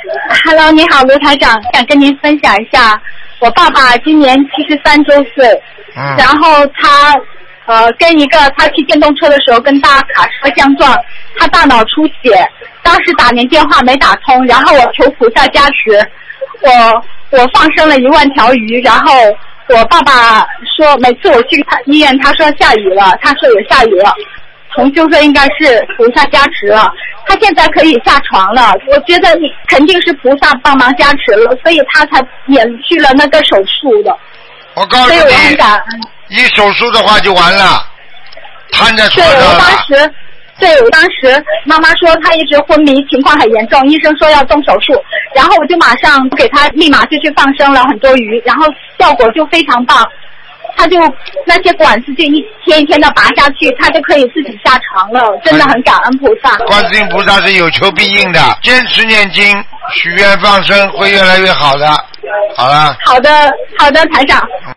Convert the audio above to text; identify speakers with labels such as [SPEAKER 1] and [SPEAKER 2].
[SPEAKER 1] Hello， 你好，卢台长，想跟您分享一下，我爸爸今年73周岁，然后他跟一个他骑电动车的时候跟大卡车相撞，他大脑出血，当时打您电话没打通，然后我求菩萨加持，我放生了1万条鱼，然后我爸爸说每次我去医院，他说下雨了，他说有下雨了，同修说应该是菩萨加持了，他现在可以下床了，我觉得肯定是菩萨帮忙加持了，所以他才免去了那个手术的。
[SPEAKER 2] 我告诉你，
[SPEAKER 1] 所以我很感恩。
[SPEAKER 2] 一手术的话就完了，瘫在床上了。
[SPEAKER 1] 我当时妈妈说他一直昏迷，情况很严重，医生说要动手术，然后我就马上给他立马就去放生了很多鱼，然后效果就非常棒。他就那些管子就一天一天的拔下去，他就可以自己下床了，真的很感恩菩萨。
[SPEAKER 2] 观世音菩萨是有求必应的，坚持念经、许愿、放生会越来越好的。好了。
[SPEAKER 1] 好的，台长。